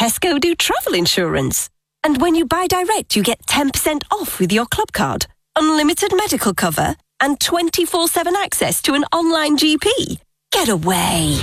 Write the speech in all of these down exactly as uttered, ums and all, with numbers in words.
Tesco do travel insurance. And when you buy direct, you get ten percent off with your club card, unlimited medical cover, and twenty-four seven access to an online G P. Get away.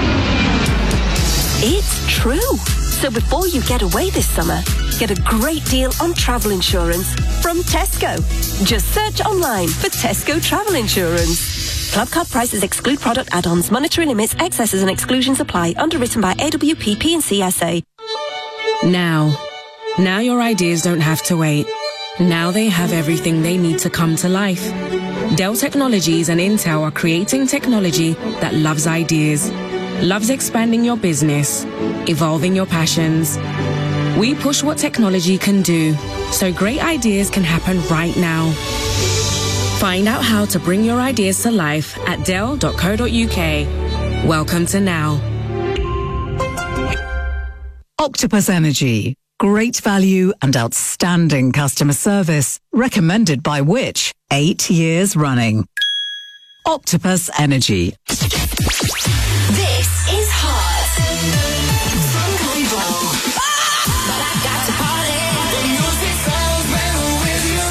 It's true. So before you get away this summer, get a great deal on travel insurance from Tesco. Just search online for Tesco Travel Insurance. Club card prices exclude product add-ons. Monetary limits, excesses and exclusions apply. Underwritten by A W P P and C S A. Now. Now your ideas don't have to wait. Now they have everything they need to come to life. Dell Technologies and Intel are creating technology that loves ideas, loves expanding your business, evolving your passions. We push what technology can do, so great ideas can happen right now. Find out how to bring your ideas to life at dell dot co dot uk. Welcome to Now. Octopus Energy. Great value and outstanding customer service. Recommended by Which? Eight years running. Octopus Energy. This is hot. From Global. But I got to party. The music sounds better with you.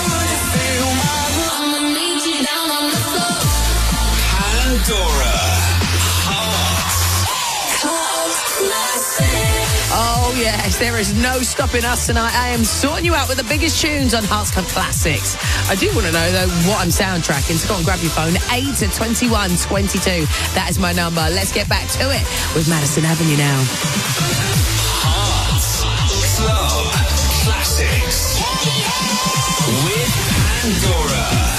I'ma meet you down on the floor. Pandora. Oh, yes, there is no stopping us tonight. I am sorting you out with the biggest tunes on Hearts Club Classics. I do want to know, though, what I'm soundtracking, so go on, grab your phone. eight to twenty-one twenty-two. That is my number. Let's get back to it with Madison Avenue now. Hearts Club Classics with Pandora.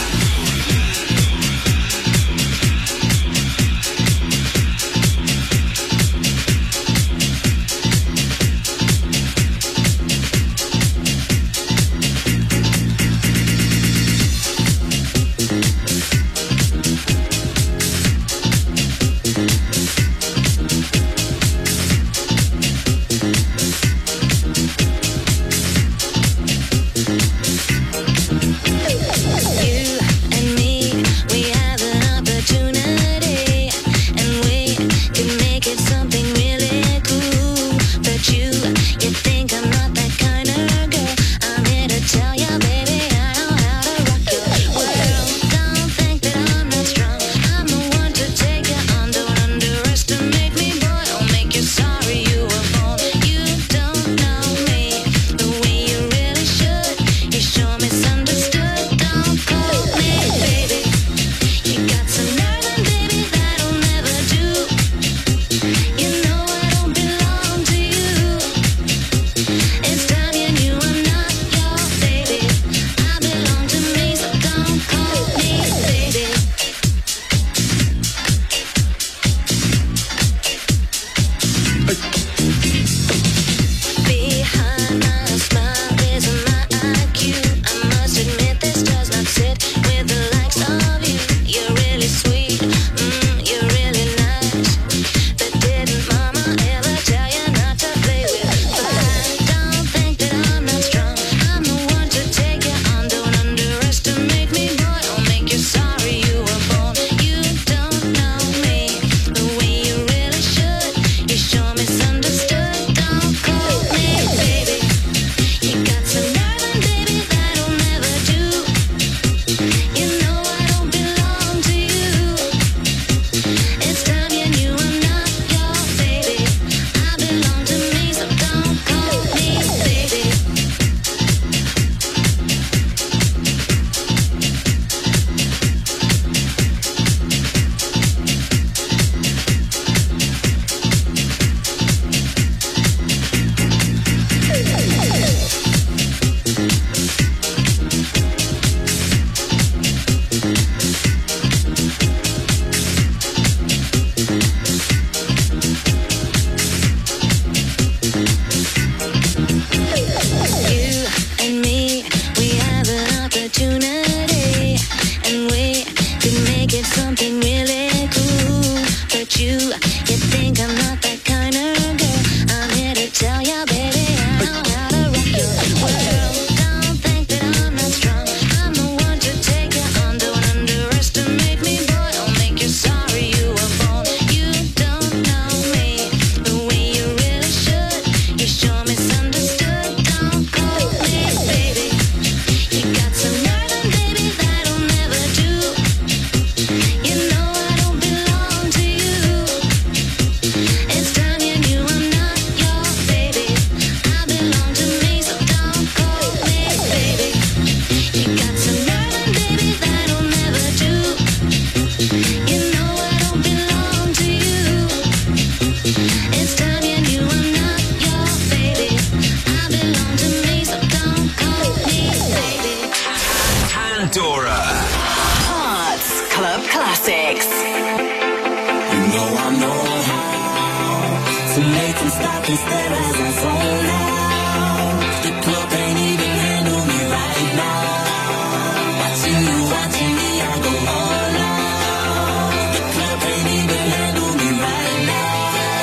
and stare as I zone out. The club can't even handle me right now. Watching you, watching me, I go all out. The club can't even handle me right now.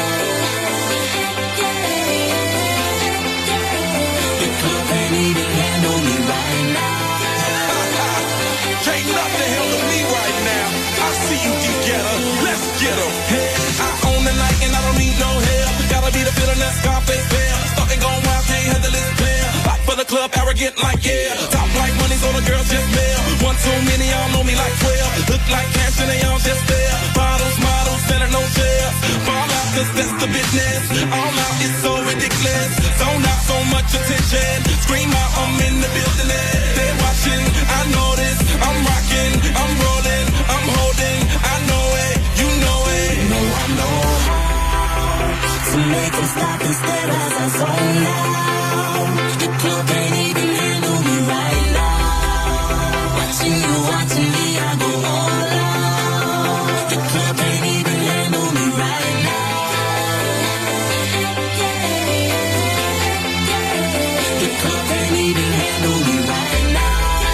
The club can't even handle me right now. Can't nothing handle me right now. I see you together, let's get 'em. Hey, I own the night and I don't need no help. Gotta be the feeling that Scarface feel. Starting going wild, can't handle this player. Back for the club, arrogant like yeah. Top like money, so the girls just mail. One too many, y'all know me like twelve. Look like cash and they all just there. Bottles, models, center no shares. Fall out, cause that's the business. All out is so ridiculous. Zone out, so much attention. Scream out, I'm in the building. They're watching, I know this. I'm rocking, I'm rolling, I'm holding. I know it, you know it. You know I know how to make them stop and stare as I zone out. The club can't even handle me right now. Watching you, watching me, I go all out. The club can't even handle me right now. The club can't even handle me right now.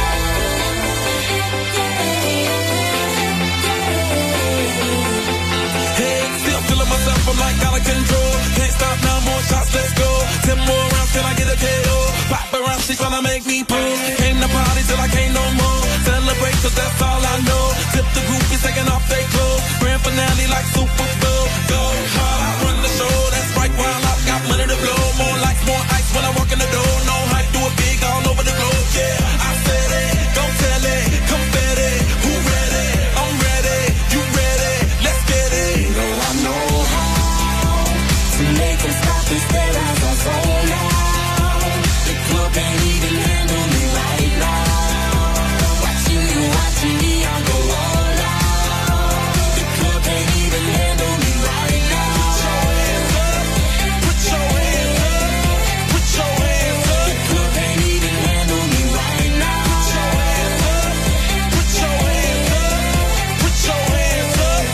Hey, still feeling myself, I'm like out of control. Can't stop now, more shots, let's go. Ten more rounds till I get a K O. Pop around, she tryna make me pull. Came to party till I can't no more. Celebrate, cause that's all I know. Tip the groupies taking off their clothes. Grand finale like Super Bowl. Go hard, I run the show. That's right, while I got money to blow. More lights, more ice when I walk in the door. No hype, do it big all over the globe. Yeah, I said it, go tell it, confetti. Who ready? I'm ready, you ready? Let's get it. You know I know how to make them stop and stare as I zone out. The club can't even handle me right now. Watching you, watching me, I go all out. The club can't even handle me right now. Put your hands up, put your hands up. The club can't even handle me right now. Put your hands up, put your hands up.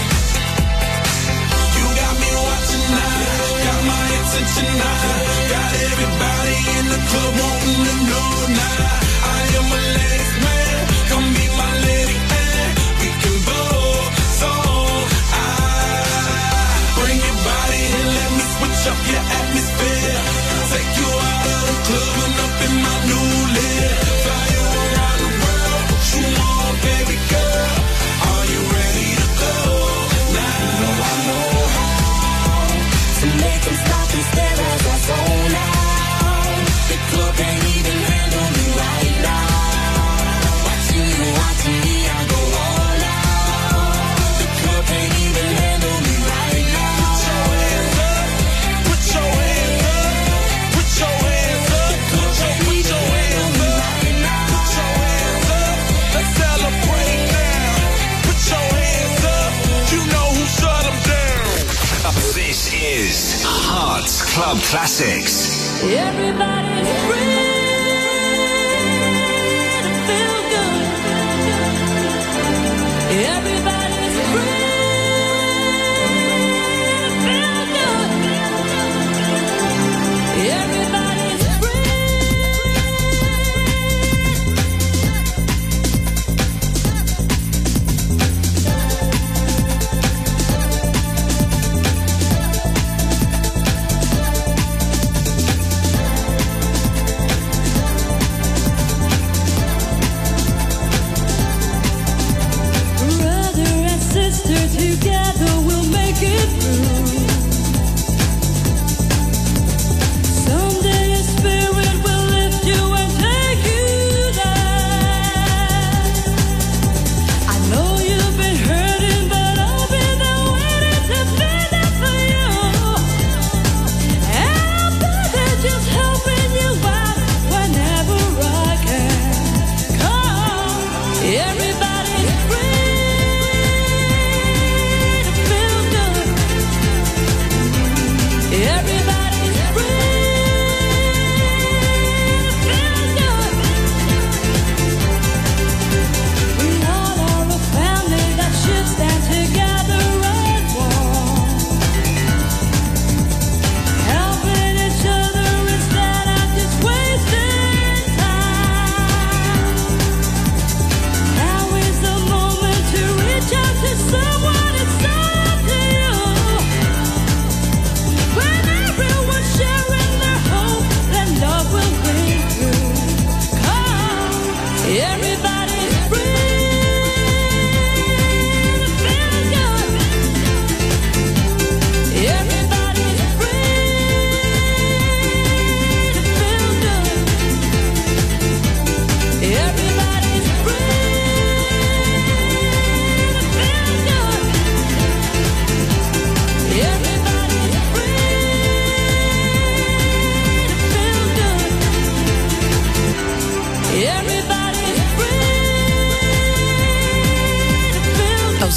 You got me watching now, got my attention now. Got everybody in the club wanting to know now. I am a ladies man, come be my lady and we can both so I bring your body and let me switch up your atmosphere. Take you out of the club and up in my new live. Fly you around the world, what you want, baby girl? Are you ready to go now? You know I know how to make them stop and stare as I zone out. The club can't even handle me right now. Watching you, watching me, I go all out. The club can't even handle me right now. Put your hands up, put your hands up. The club can't even handle me right now. Put your hands up, let's celebrate now. Put your hands up, you know who shut them down. This is Hearts Club Classics. Everybody's free to feel good. Everybody's free to feel good. Everybody's free.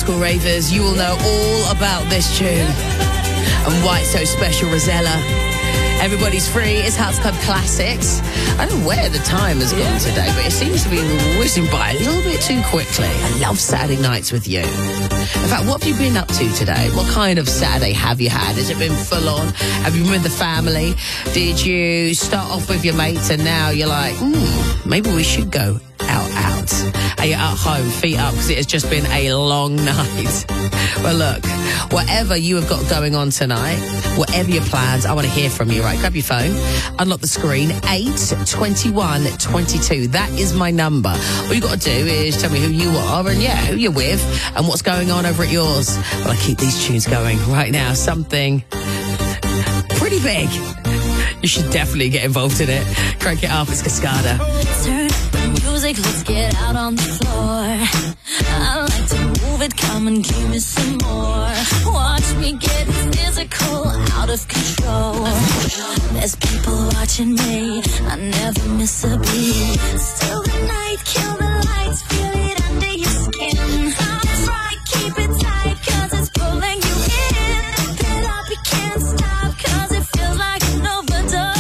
School Ravers, you will know all about this tune. And why it's so special, Rosella. Everybody's free. It's House Club Classics. I don't know where the time has gone today, but it seems to be whizzing by a little bit too quickly. I love Saturday nights with you. In fact, what have you been up to today? What kind of Saturday have you had? Has it been full on? Have you been with the family? Did you start off with your mates and now you're like, hmm, maybe we should go out, out? Are you at home, feet up, because it has just been a long night? Well, look, whatever you have got going on tonight, whatever your plans, I want to hear from you. Right, grab your phone, unlock the screen, eight twenty-one twenty-two. That is my number. All you got to do is tell me who you are and, yeah, who you're with and what's going on over at yours. Well, I keep these tunes going right now. Something pretty big. You should definitely get involved in it. Crank it up. It's Cascada. Turn up the music, let's get out on the floor. I like to move it, come and give me some more. Watch me get physical, out of control. There's people watching me, I never miss a beat. Still the night, kill the lights, feel it under your skin. Try, keep it tight, cause it's pulling you in. Get up, you can't stop, cause it feels like an overdose.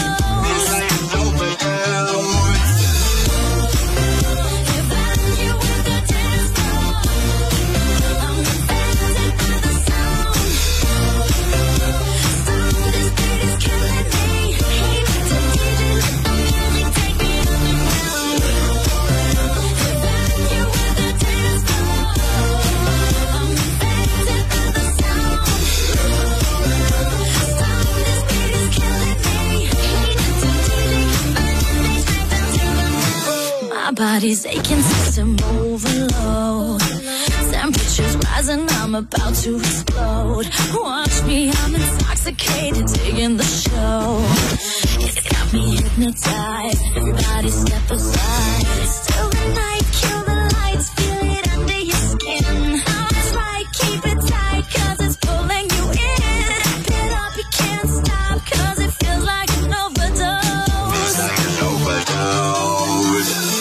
Body's aching, system overload. Temperatures rising, I'm about to explode. Watch me, I'm intoxicated, digging the show. It's got me hypnotized. Everybody step aside. Still the night, kill the lights, feel it under your skin. Try, keep it tight, cause it's pulling you in. Wrap it up, you can't stop, cause it feels like an overdose. It's like an overdose.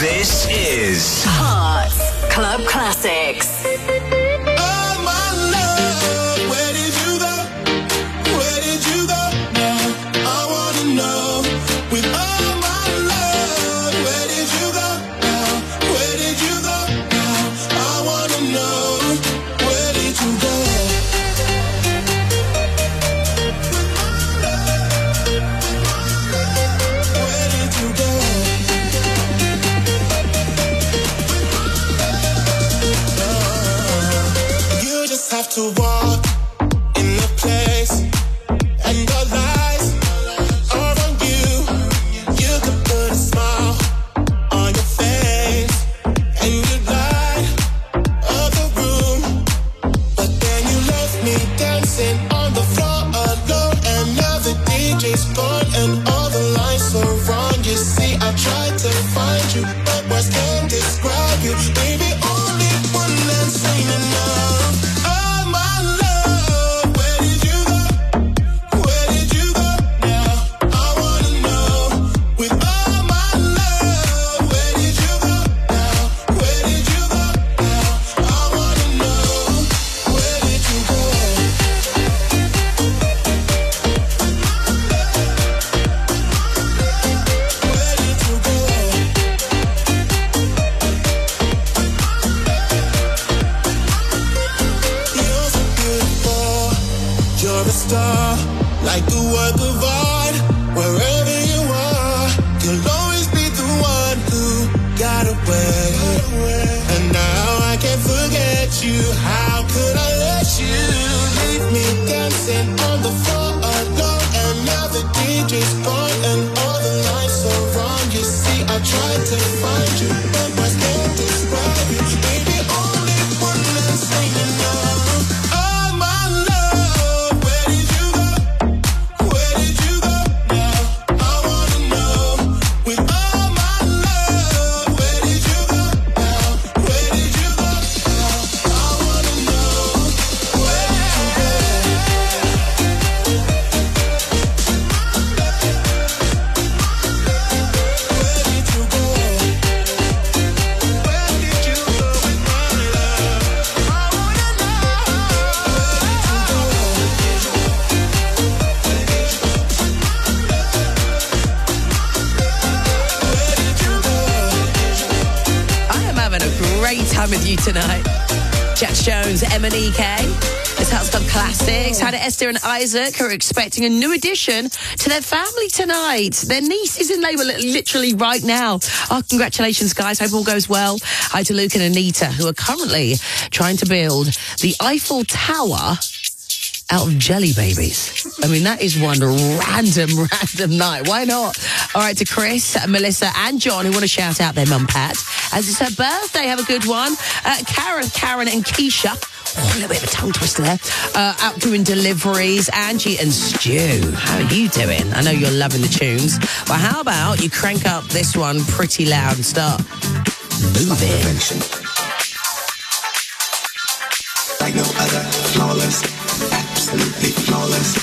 This is Hearts Club Classics. Oh, my love, where did you go? Where did you go now? I wanna know. With all my love, where did you go now? Where did you go now? I wanna know. Where did you go? Where did you go? You just have to walk in the place, and your lies are on you. You could put a smile on your face, and you light up the room. But then you left me dancing on the floor alone, and now the D J's gone, and all the lights are on. You see, I tried to find you, but words can't describe you. Baby, only one that's ain't enough. Oh, my love, where did you go? Where did you go now? I wanna know. With all my love, where did you go now? Where did you go now? I wanna know. Where did you go? Where did you go? You're so beautiful. You're a star, like a work of art. Wherever you are, you'll always be the one who got away. And now I can't forget you. How could I let you leave me dancing on the floor alone? And now the D J's gone, and all the lights are on. You see, I tried to find you, but words can't describe you. Baby, only one that's ain't enough. Oh, my love, where did you go? Where did you go now? I wanna know. With all my love, where did you go now? Where did you go now? I wanna know. Where did you go? Where did you go? Where did you go with my love? I wanna know. Where did you go? Where did you go? I am having a great time with you tonight. Jax Jones, M and E K. It's House Club Classics. Hannah, Esther and Isaac are expecting a new addition to their family tonight. Their niece is in labour li- literally right now. Oh, congratulations, guys. Hope all goes well. Hi to Luke and Anita, who are currently trying to build the Eiffel Tower out of jelly babies. I mean, that is one random, random night. Why not? All right, to Chris, Melissa and John, who want to shout out their mum, Pat, as it's her birthday. Have a good one. Uh, Karen, Karen and Keisha. Oh, a little bit of a tongue twister there. Uh, out doing deliveries. Angie and Stu, how are you doing? I know you're loving the tunes. Well, how about you crank up this one pretty loud and start moving. Like no other, flawless, absolutely flawless.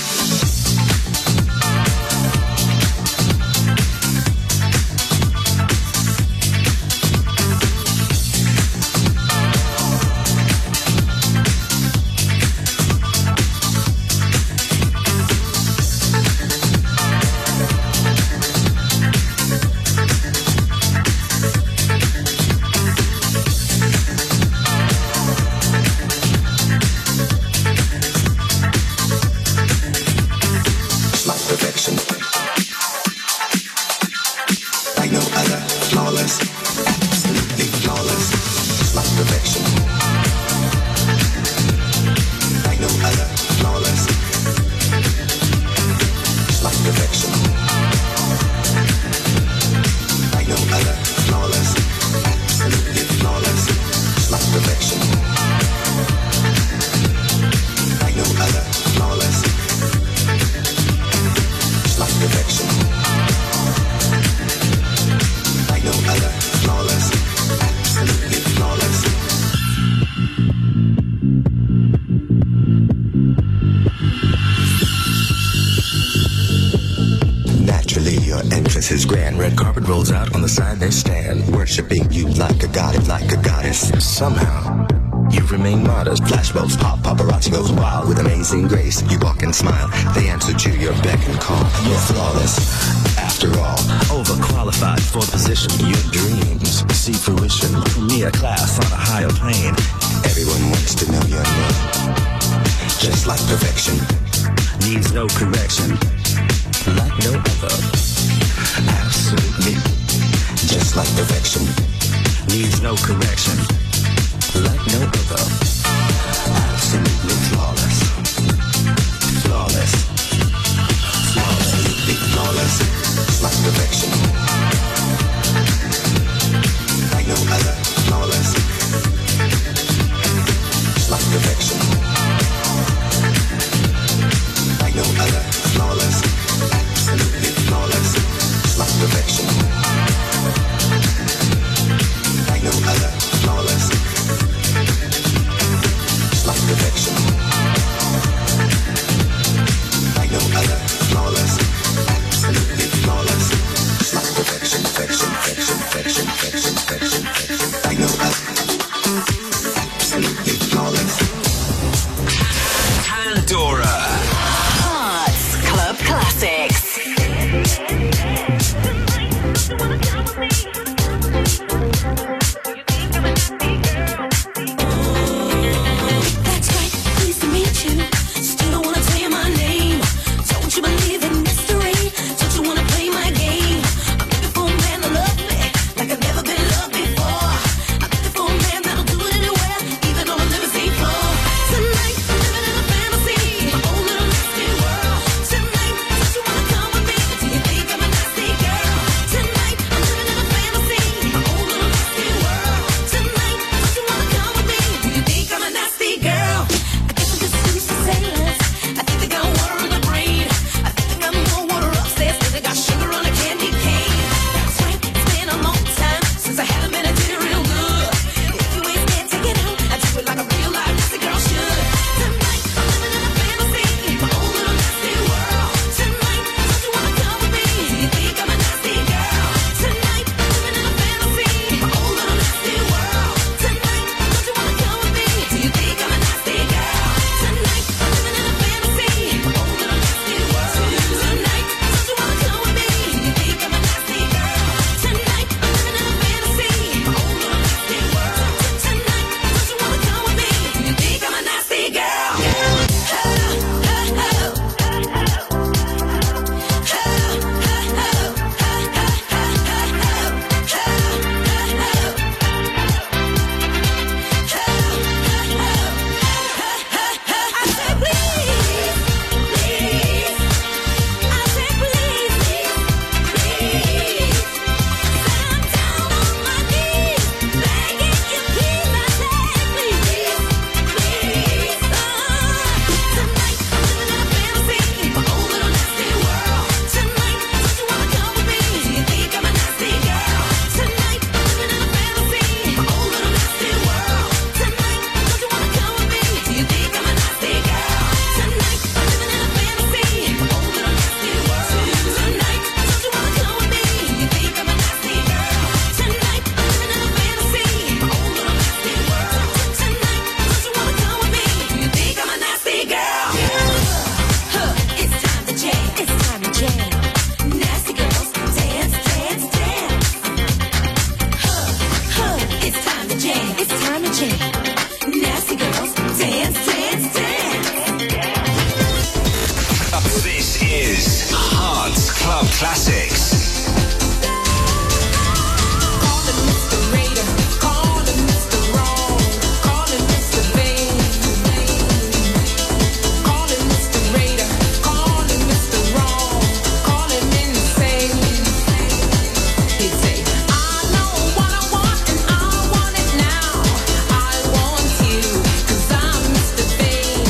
Naturally, your entrance is grand. Red carpet rolls out, on the side they stand, worshiping you like a god, like a goddess. Somehow you remain modest. Flashbulbs pop, paparazzi goes wild with amazing grace. You walk and smile, they answer to your beck and call. You're flawless, after all. Overqualified for the position. Your dreams see fruition. Me a class on a higher plane. Everyone wants to know your name. Just like perfection, needs no correction. Like no other, absolutely. Just like perfection, needs no correction. Like no other, absolutely flawless, flawless, flawlessly flawless, like perfection. Like no other, flawless, like perfection. Like no other, flawless, absolutely flawless, like perfection. Like no other, flawless. Like perfection, like no other, flawless, absolutely flawless. Like perfection, perfection, perfection, perfection, perfection, perfection, perfection. Like no other, absolutely flawless. Pandora. Hearts Club Classics.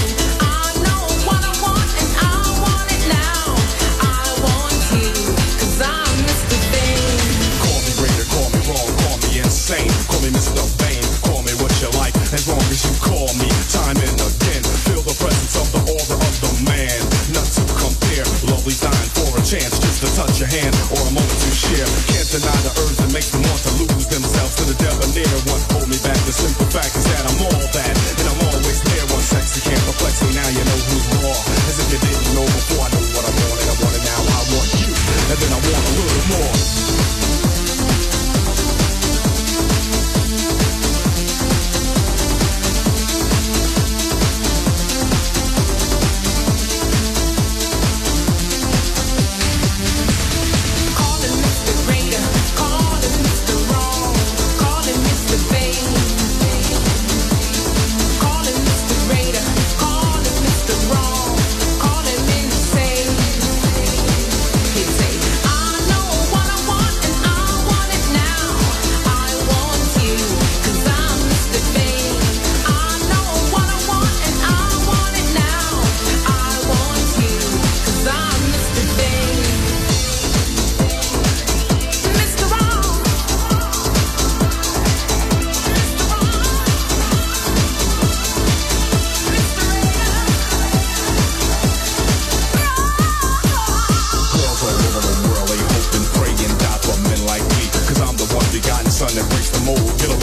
Cause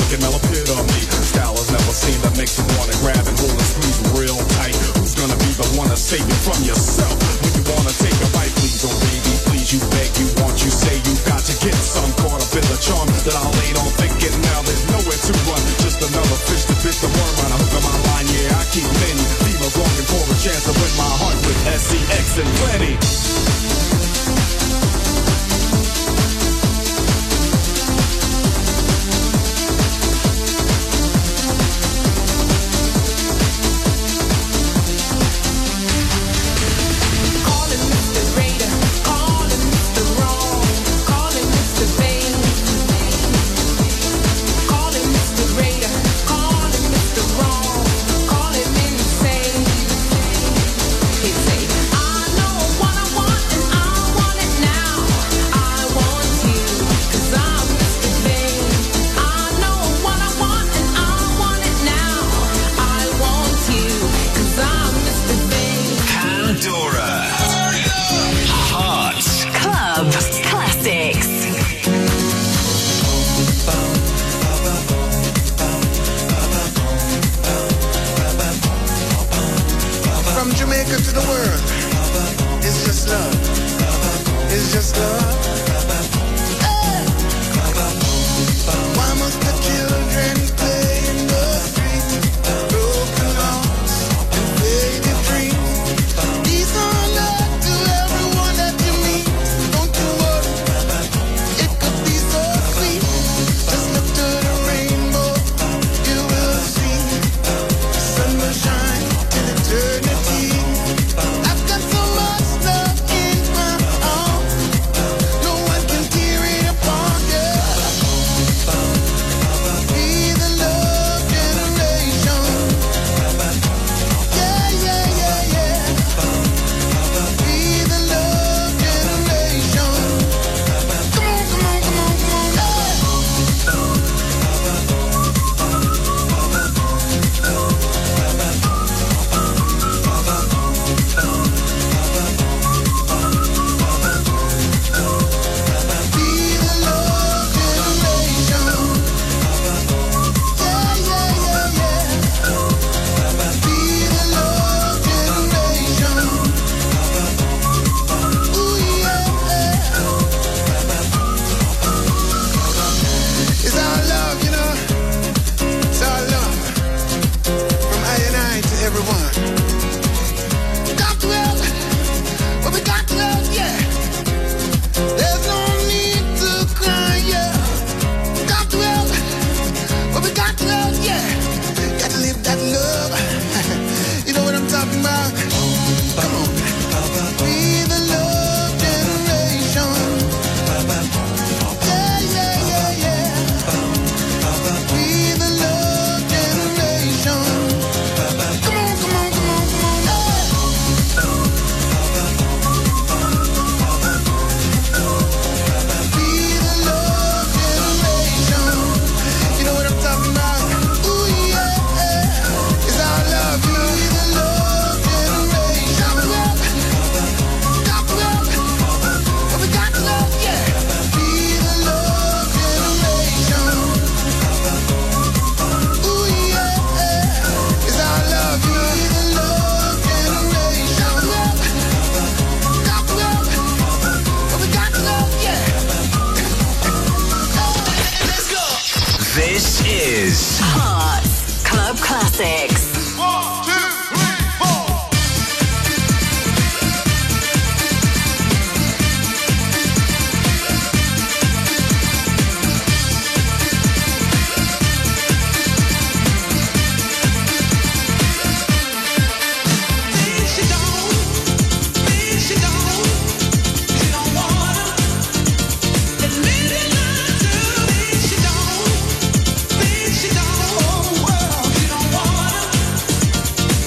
can smell a bit of me. Style has never seen that makes you wanna grab and hold and squeeze real tight. Who's gonna be the one to save you from yourself when you wanna take a bite? Please, oh baby, please, you beg, you want, you say you got to get some. Caught up in the charm that I laid on thinking now there's nowhere to run. Just another fish to bit the worm on a hook of my line. Yeah, I keep many females longing for a chance to win my heart with S C X and plenty. She don't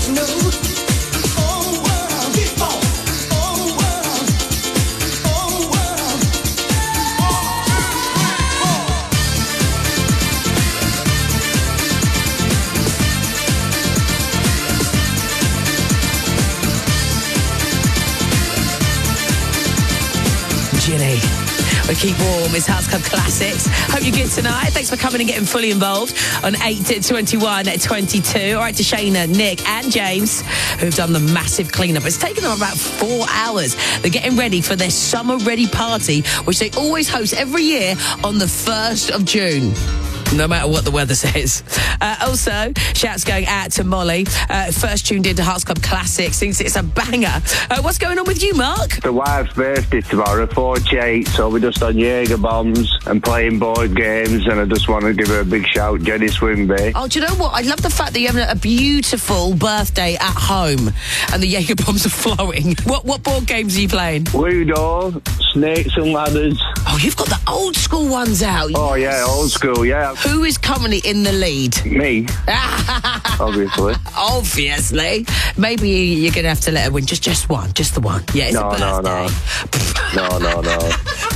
Ginny. We keep warm. It's Hearts Club Classics. Hope you're good tonight. Thanks for coming and getting fully involved on eight twenty-one twenty-two. All right, to Shayna, Nick and James, who've done the massive cleanup. It's taken them about four hours. They're getting ready for their Summer Ready party, which they always host every year on the first of June. No matter what the weather says. Uh, also, shouts going out to Molly. Uh, first tuned into Hearts Club Classics. Thinks it's a banger. Uh, what's going on with you, Mark? The wife's birthday tomorrow, forty-eight, so we're just on Jaeger bombs and playing board games, and I just want to give her a big shout, Jenny Swinby. Oh, do you know what? I love the fact that you're having a beautiful birthday at home and the Jaeger bombs are flowing. What what board games are you playing? Ludo, Snakes and Ladders. Oh, you've got the old school ones out. Oh, yeah, old school, yeah. Who is currently in the lead? Me. Obviously. Obviously. Maybe you're going to have to let her win. Just just one. Just the one. Yeah, it's no, a birthday. No, no. no, no, no.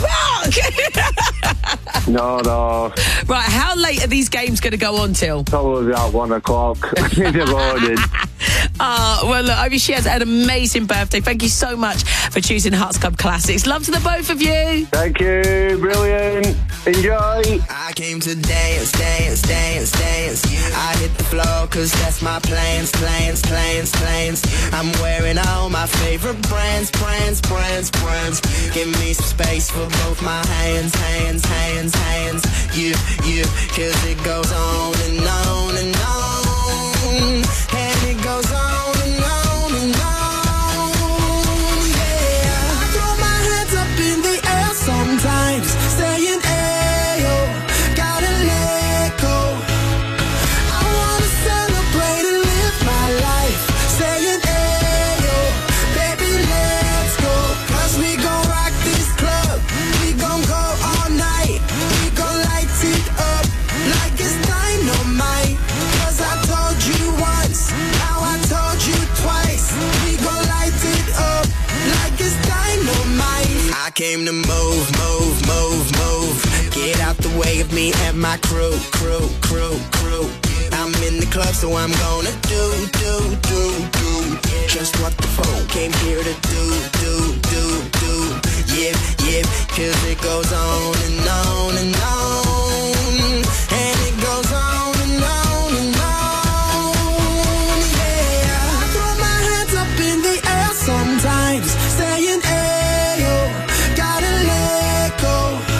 no, no. Right, how late are these games going to go on till? Probably about one o'clock in the morning. Uh, well, look, I hope she has an amazing birthday. Thank you so much for choosing Hearts Club Classics. Love to the both of you. Thank you. Brilliant. Enjoy. I came to dance, dance, dance, dance. I hit the floor cause that's my plans, plans, plans, plans. I'm wearing all my favorite brands, brands, brands, brands. Give me some space for both my hands, hands, hands, hands. You, you, cause it goes on and on and on. And it goes on and on and on. Yeah, I throw my hands up in the air sometimes, saying ayo, gotta let go. I wanna celebrate and live my life, saying ayo, baby let's go. Cause we gon' rock this club, we gon' go all night, we gon' light it up like it's dynamite. Cause I told you once, now I told you twice, we gon' light it up like it's dynamite. I came to move, move, move, move. Get out the way of me and my crew, crew, crew, crew. I'm in the club, so I'm gonna do, do, do, do just what the phone came here to do, do, do, do. Yep, yep, cause it goes on and on and on. And it goes on and on and on. Yeah, I throw my hands up in the air sometimes, saying ayo, gotta let go.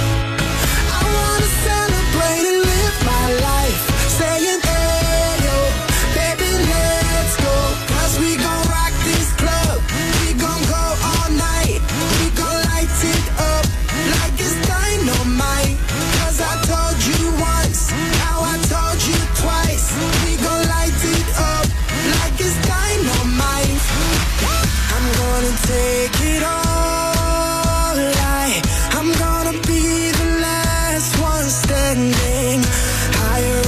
I wanna celebrate and live my life, saying ayo, baby let's go. Cause we gon' rock this club, we gon' go all night, we gon' light it up like it's dynamite. Cause I told you once, now I told you twice, we gon' light it up like it's dynamite. I'm gonna take it all, I, I'm gonna be the last one standing. Higher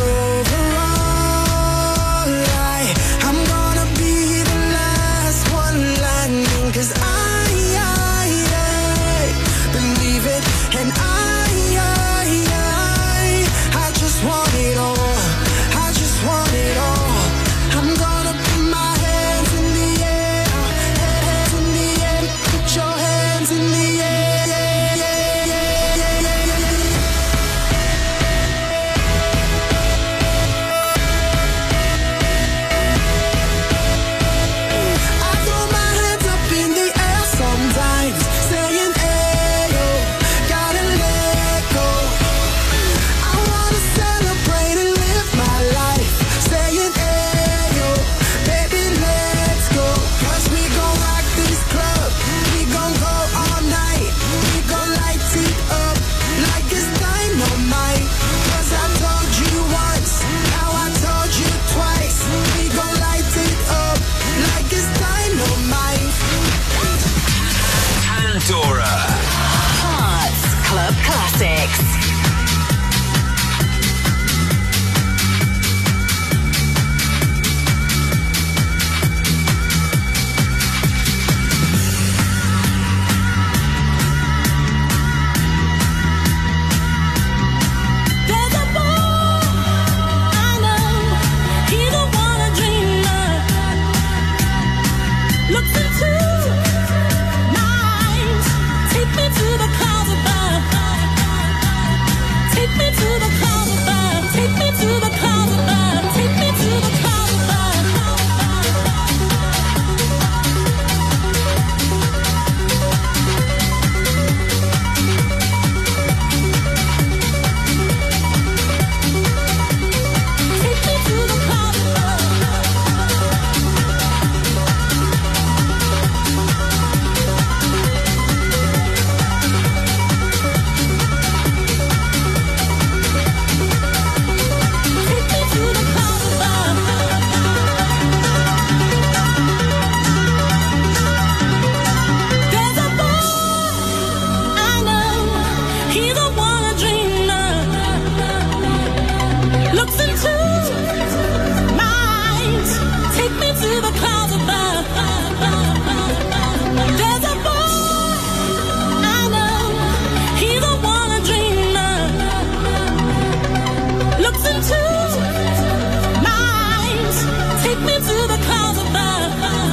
overall, I, I'm gonna be the last one landing. Cause I, I, I believe it, and I, I, I, I just want it all, I just want it all. I'm gonna put my hands in the air, hands in the air, put your the clouds above. Take me to the clouds above. Take me to the clouds above. Take me to the clouds There's a boy I know, he's the one I dream of. Looks into my eyes, take me to the clouds above. There's a boy I know, he's the one I dream of. Looks into my eyes, take me to the clouds above.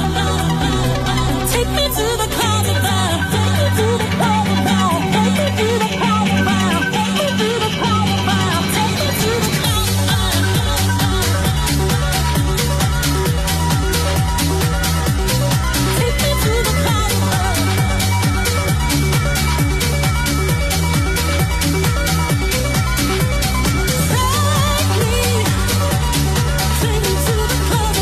Take me to the clouds above. Take me to the clouds above. Take me to the clouds above. Take me to the clouds above. Take me to the clouds above. Take me to the clouds above. Take me, take me to the clouds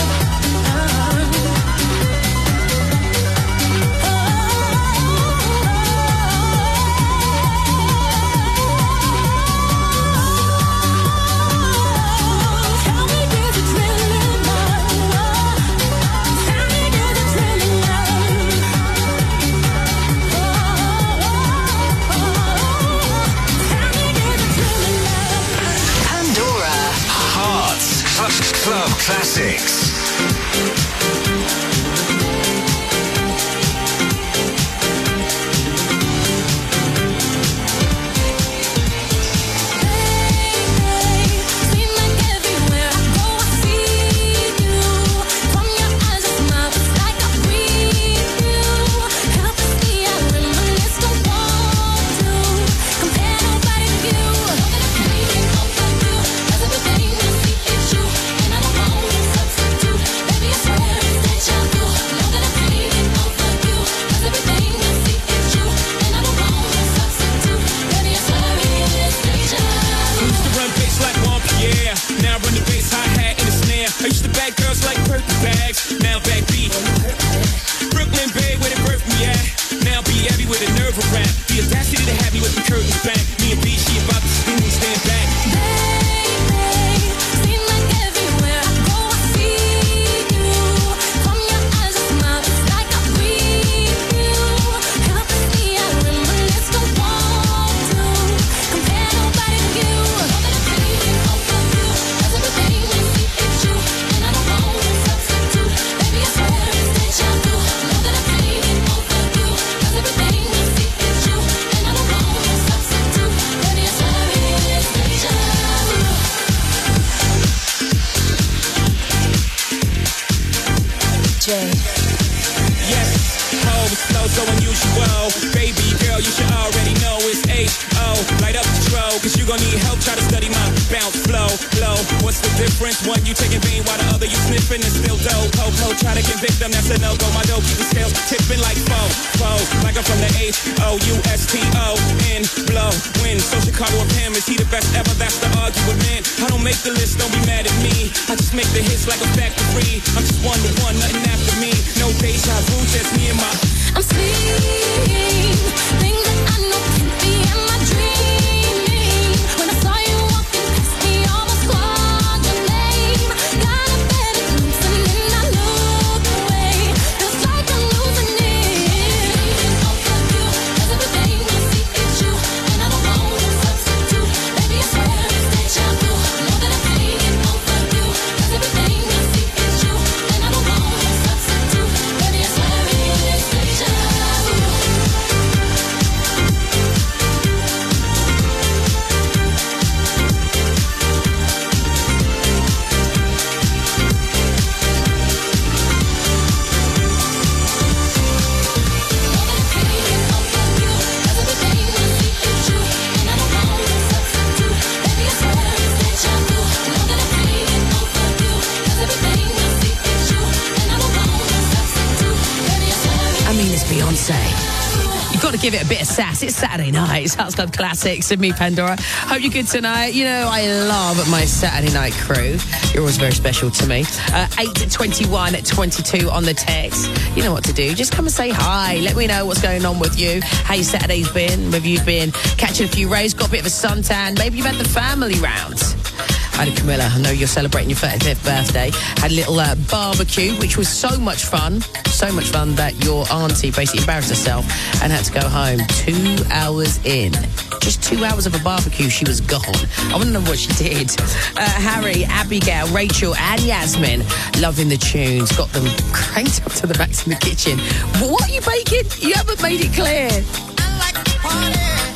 Tell me, is it really love? Tell me, is it really love? Tell me, is it really love? Pandora. Hearts Club, Club Classics. Seems like everywhere I go, I see you. From your eyes, a smile, it's like I breathe you. Helplessly, I reminisce, don't want to compare nobody to you. Know that I'm craving hope of you, 'cause everything I see is you, and I don't want a substitute. Baby, I swear it's deja vu. Know that I'm craving hope of you, 'cause everything I see is you, and I don't want a substitute. Baby, I swear it's deja vu. Used to run bass like Juan Pierre. Now I run the bass, hi-hat, and the snare. I used to bag girls like Birkin bags. Now back beat. Brooklyn Bay, where they birthed me at. Now be everywhere, the nerve of rap. The audacity to have me with the curtains back. Me and B, she about to spin and stand back. Seems like everywhere I go, I see you. From your eyes, a smile, it's like I breathe you. Helplessly, I reminisce, don't want to compare nobody to you. Know that I'm craving hope of you, 'cause everything I see is you, and I don't want a substitute. Baby, I swear it's deja vu. Know that I'm craving hope of you, 'cause everything I see is you, and I don't want a substitute. Baby, I swear it's deja vu. Jay. Yes, oh, it's flow so unusual. Baby girl, you should already know it's H O. Light up the strobe, 'cause you gon' need help. Try to study my bounce flow, flow. What's the difference? One you taking vein while the other you sniffing and still dope. Po-po, try to convict them, that's a no-go. My dope keep the scales tipping like foe, foe. Like I'm from the H O U S T O N. Blow, win. So Chicago of him, is he the best ever? That's the argument. I don't make the list, don't be mad at me. I just make the hits like a factory. I'm just one to one, nothing after me. No deja vu, just me and my. I'm seeing things that I know can't be. Am I dreaming? When I saw you walking past me, almost called your name. Got a better glimpse and then I look away. Feels like I'm losing it. Hope of you, 'cause everything I see is you, and I don't want a substitute. Baby, I swear it's deja vu. Know that I'm craving hope of you, 'cause everything I see is you, and I don't want a substitute. Baby, I swear it's deja vu. Beyonce. You've got to give it a bit of sass. It's Saturday night. It's Hearts Club Classics with me, Pandora. Hope you're good tonight. You know, I love my Saturday night crew. You're always very special to me. Uh, eight twenty-one twenty-two on the text. You know what to do. Just come and say hi. Let me know what's going on with you. How your Saturday's been. Maybe you've been catching a few rays, got a bit of a suntan. Maybe you've had the family round. Hi to Camilla. I know you're celebrating your thirty-fifth birthday. Had a little uh, barbecue, which was so much fun. So much fun that your auntie basically embarrassed herself and had to go home two hours in. Just two hours of a barbecue, she was gone. I want to know what she did. Uh, Harry, Abigail, Rachel and Yasmin, loving the tunes. Got them cranked up to the max in the kitchen. What are you baking? You haven't made it clear. I like to party.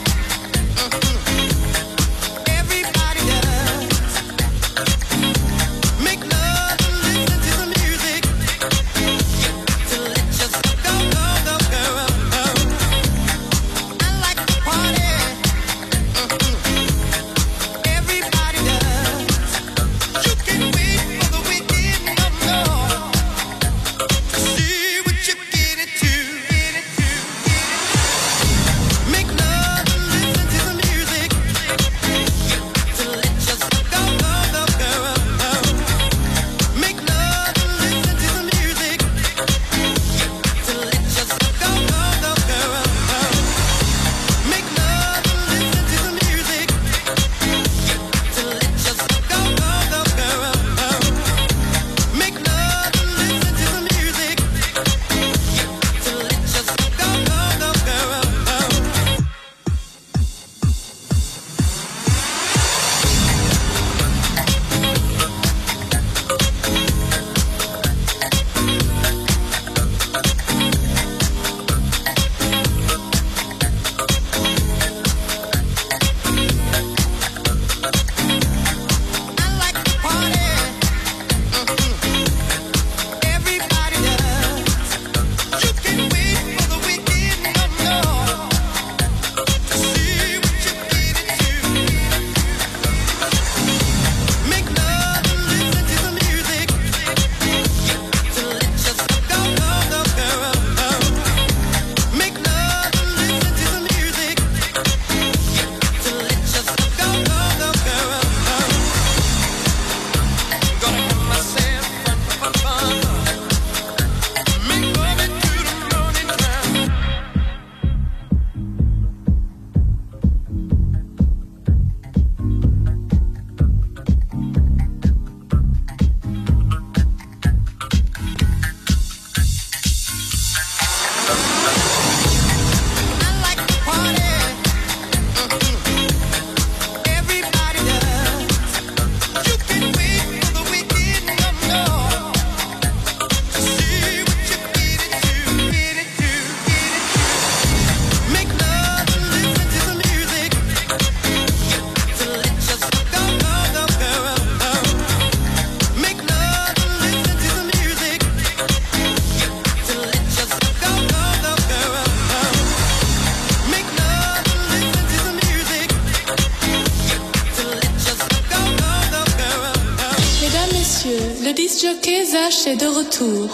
disc-jockey Zach est de retour.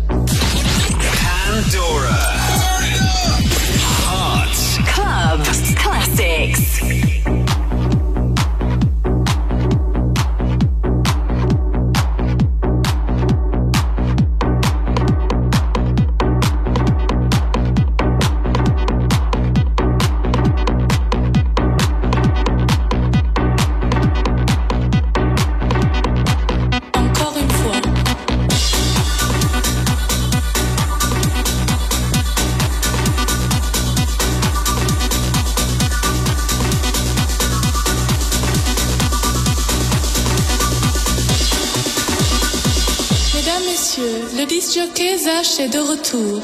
Pandora. Hearts Club Classics. Le disc-jockey Zach est de retour.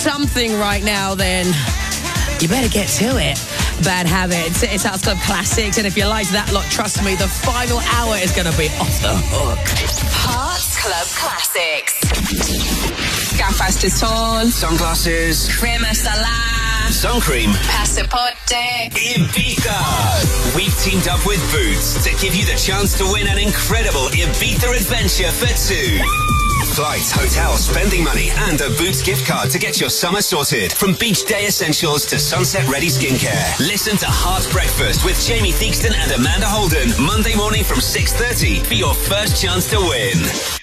something right now, then you better get to it. Bad Habits. It's House Club Classics, and if you like that lot, trust me, the final hour is going to be off the hook. Hearts Club Classics. Gafas de sol. Sunglasses. Crema solar. Sun cream. Passaporte. Ibiza. We've teamed up with Boots to give you the chance to win an incredible Ibiza adventure for two. Flights, hotels, spending money, and a Boots gift card to get your summer sorted. From beach day essentials to sunset-ready skincare. Listen to Heart Breakfast with Jamie Theakston and Amanda Holden. Monday morning from six thirty for your first chance to win.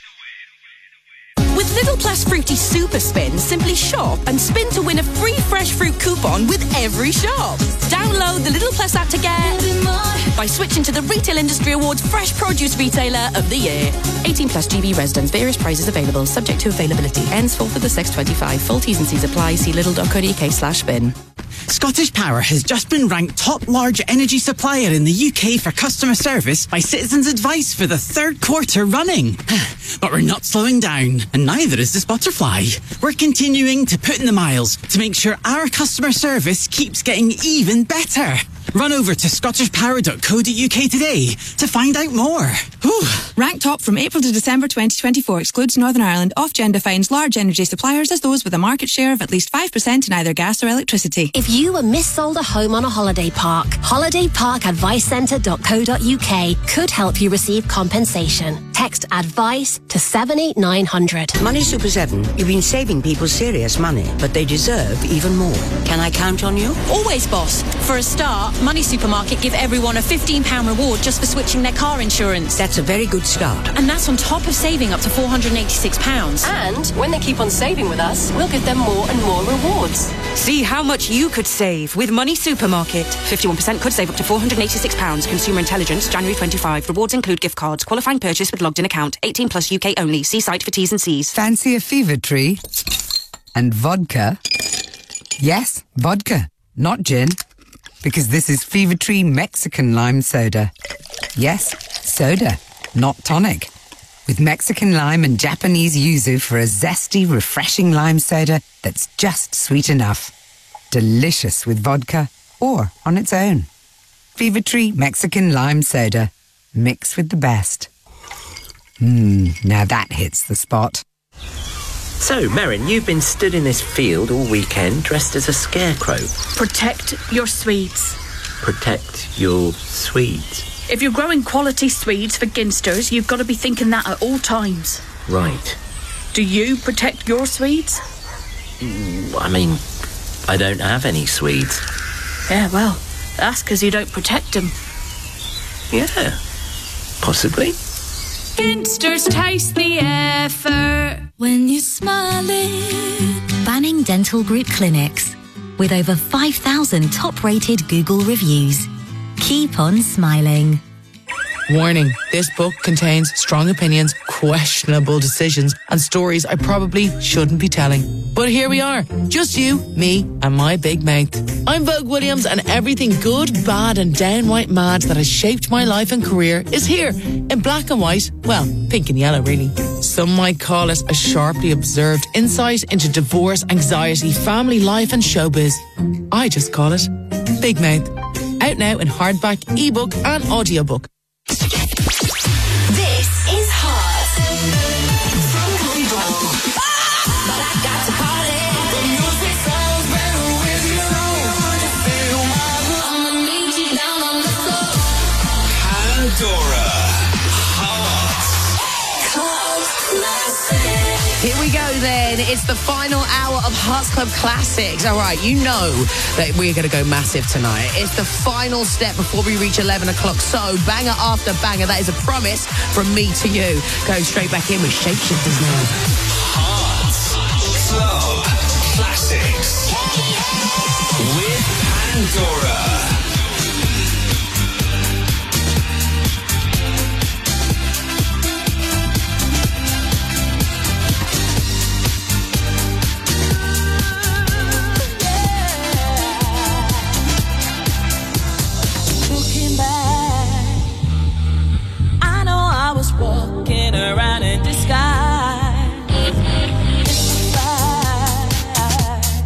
With Little Plus Fruity Super Spin, simply shop and spin to win a free fresh fruit coupon with every shop. Download the Little Plus app to get by switching to the Retail Industry Awards Fresh Produce Retailer of the Year. eighteen plus G B residents. Various prizes available. Subject to availability. Ends fourth of the sixth twenty-five. Full T's and C's apply. See lidl.co.uk slash spin. Scottish Power has just been ranked top large energy supplier in the U K for customer service by Citizens Advice for the third quarter running. But we're not slowing down, and neither is this butterfly. We're continuing to put in the miles to make sure our customer service keeps getting even better. Run over to scottish power dot co dot uk today to find out more. Whew. Ranked top from April to December twenty twenty-four excludes Northern Ireland. Ofgem defines large energy suppliers as those with a market share of at least five percent in either gas or electricity. If you were missold a home on a holiday park, holiday park advice centre dot co dot uk could help you receive compensation. Text ADVICE to seven eight nine hundred. Money Super seven, you've been saving people serious money, but they deserve even more. Can I count on you? Always, boss. For a start, Money Supermarket give everyone a fifteen pounds reward just for switching their car insurance. That's a very good start. And that's on top of saving up to four hundred eighty-six pounds. And when they keep on saving with us, we'll give them more and more rewards. See how much you could save with Money Supermarket. fifty-one percent could save up to four hundred eighty-six pounds. Consumer Intelligence, January twenty-fifth. Rewards include gift cards. Qualifying purchase with logged in account. eighteen plus U K only. See site for T's and C's. Fancy a fever tree? And vodka? Yes, vodka, not gin. Because this is Fever Tree Mexican Lime Soda. Yes, soda, not tonic. With Mexican lime and Japanese yuzu for a zesty, refreshing lime soda that's just sweet enough. Delicious with vodka or on its own. Fever Tree Mexican Lime Soda. Mix with the best. Mmm, now that hits the spot. So, Merrin, you've been stood in this field all weekend dressed as a scarecrow. Protect your sweets. Protect your sweets. If you're growing quality sweets for ginsters, you've got to be thinking that at all times. Right. Do you protect your sweets? Mm, I mean, I don't have any sweets. Yeah, well, that's because you don't protect them. Yeah, possibly. Ginsters taste the effort when you're smiling. Banning Dental Group Clinics. With over five thousand top-rated Google reviews. Keep on smiling. Warning, this book contains strong opinions, questionable decisions, and stories I probably shouldn't be telling. But here we are, just you, me, and my big mouth. I'm Vogue Williams, and everything good, bad, and downright mad that has shaped my life and career is here, in black and white, well, pink and yellow really. Some might call it a sharply observed insight into divorce, anxiety, family life, and showbiz. I just call it Big Mouth. Out now in hardback, ebook, and audiobook. This is Heart. From Control. But I got to party. The music sounds better with you. Feel my love. I'ma meet you down on the floor. Pandora. Heart. Club Classic. Here we go then. It's the final hour of Hearts Club Classics. All right, you know that we're going to go massive tonight. It's the final step before we reach eleven o'clock. So banger after banger. That is a promise from me to you. Going straight back in with Shapeshifters now. Hearts Club Classics with Pandora. Walking around in disguise,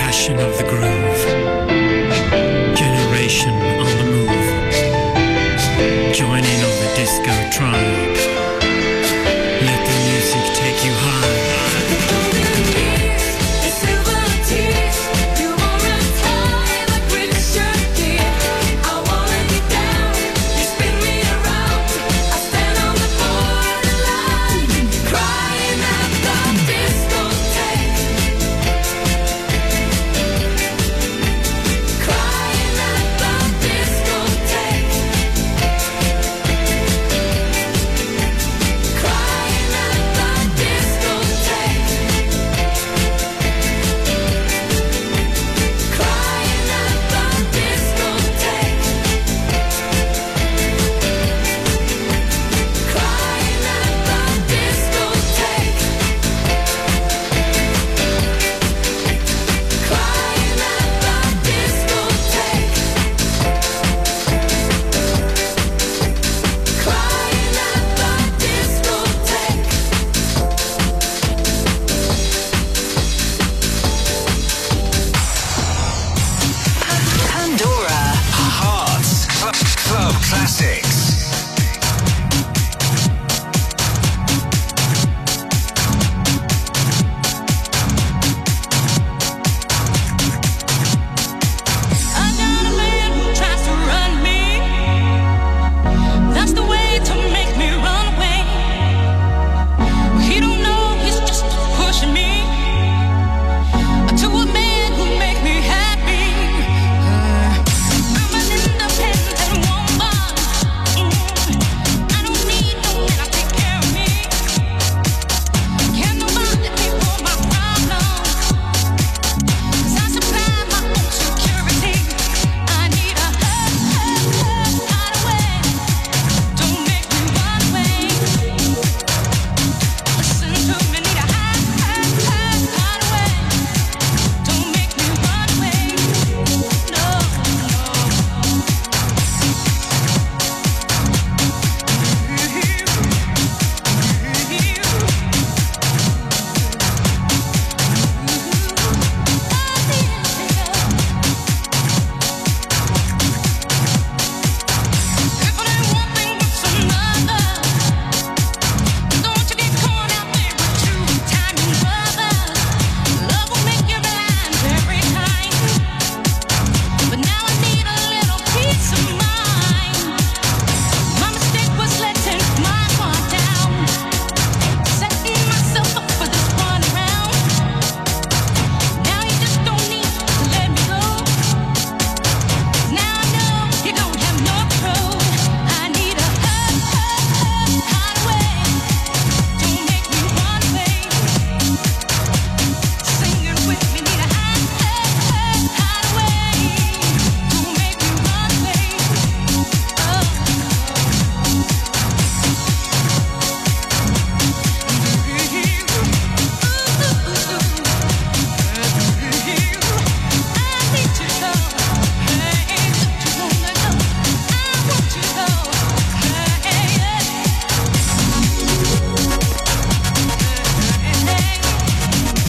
passion of the groove. Generation on the move. Joining of the disco tribe.